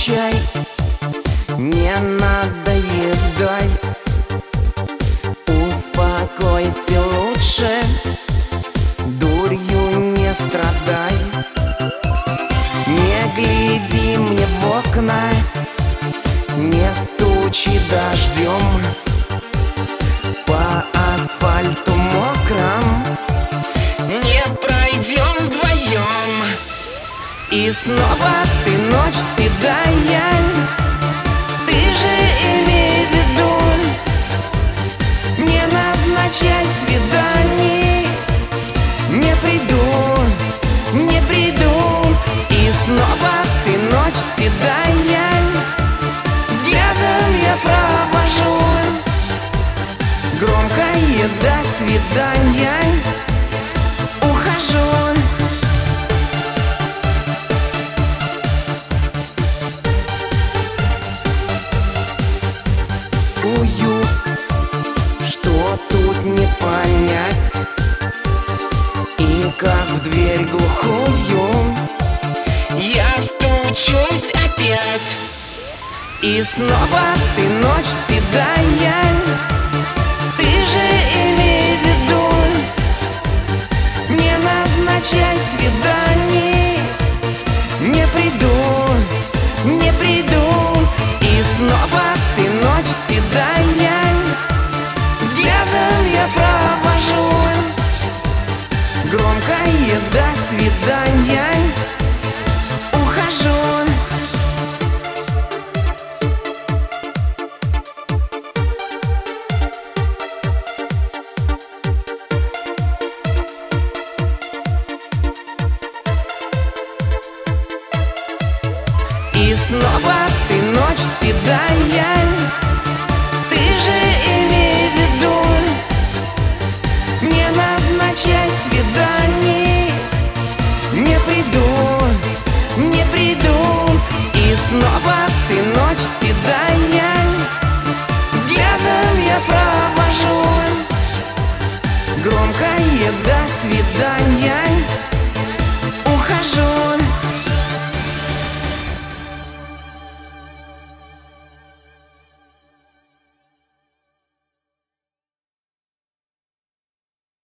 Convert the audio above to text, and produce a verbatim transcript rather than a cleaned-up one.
чай, не надоедай. Успокойся лучше, дурью не страдай. Не гляди мне в окна, не стучи дождем. По асфальту мокром не пройдем вдвоем. И снова ты, ночь седая, ты же имей в виду, не назначай свиданий. Не приду, не приду. И снова ты, ночь седая, взглядом я провожу громкое до свидания. Ухожу. Ую, что тут не понять, и как в дверь глухую я стучусь опять. И снова ты, ночь седая, ты же имей в виду, не назначай свиданий. Не приду, не приду. И снова ты, ночь седая, взглядом я провожу громкое до свидания. Ухожу. И снова ты, ночь седая,